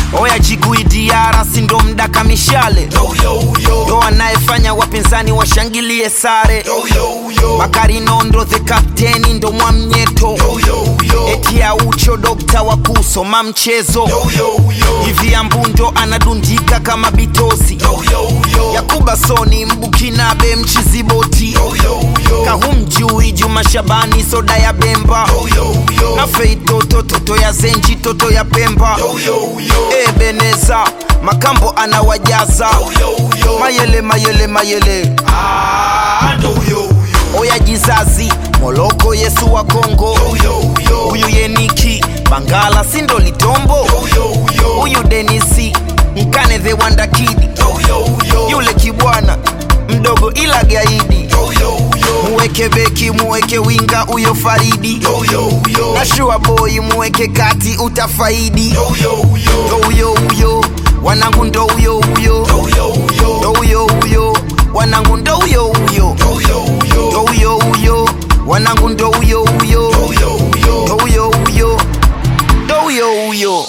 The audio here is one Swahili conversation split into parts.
Oya Jigui Diara sindo mdaka mishale. Ndo anayefanya wapinzani washangilie sare. Bakari Nondo the captain ndo Mwamnyeto. Eti Aucho dokta wa kusoma mchezo. Hivi Ambundo anadundika kama Bitosi. Yakuba Soni Mbukinabe mchiziboti. Kahumjui Juma Shabani soda ya Bemba. Na Fei Toto ya Zenji toto ya Pemba. Ebeneza Makambo anawajaza. Mayele Oya Jizazi Moloko Yesu wa Kongo. Uyu Yeniki Bangala sindo Litombo. Uyu Denisi Mkane the Wanda Kid. Yule Kibwana mdogo ila gaidi. Muweke beki muweke winga uyo Faridi. Na Shua Boy muweke kati utafaidi. Uyo wanangu ndo uyo. Ndo uyo wanangu ndo uyo. Ndo uyo wanangu ndo uyo. Ndo uyo.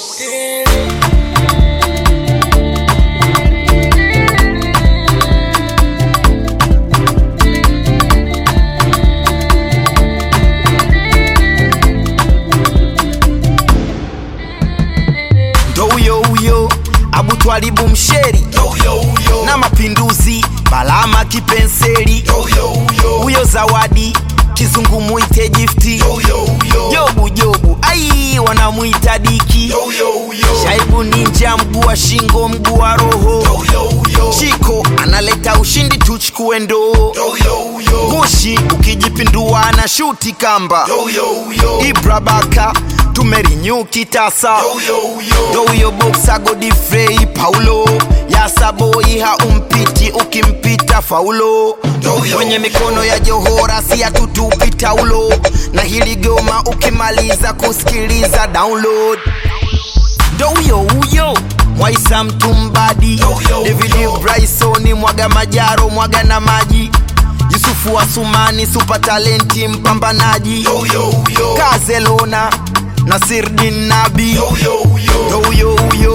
Abu Twalibu Msheri. Na Mapinduzi Balama Kipenseli. Uyo Zawadi Kizungu muite Gifti. Jobu ai wanamuita Diki. Shaibu Ninja mguu wa shingo mguu wa roho. Chiko analeta ushindi tuchukue ndoo. Gushi ukijipindua na shuti kamba. Ibra Baka tumerinyu kitasa. Ndo uyo Boxer Godfrey Paulo. Yasa Boy haumpiti ukimpita faulo. Kwenye mikono ya Johora si atutupi taulo. Na hili goma ukimaliza kusikiliza download. Ndo uyo Mwaisa Mtumbadi. David Bryson mwaga majaro mwaga na maji. Yusufu Asumani super talenti mpambanaji. Kazelona Nasirdin Nabi. Ndo uyo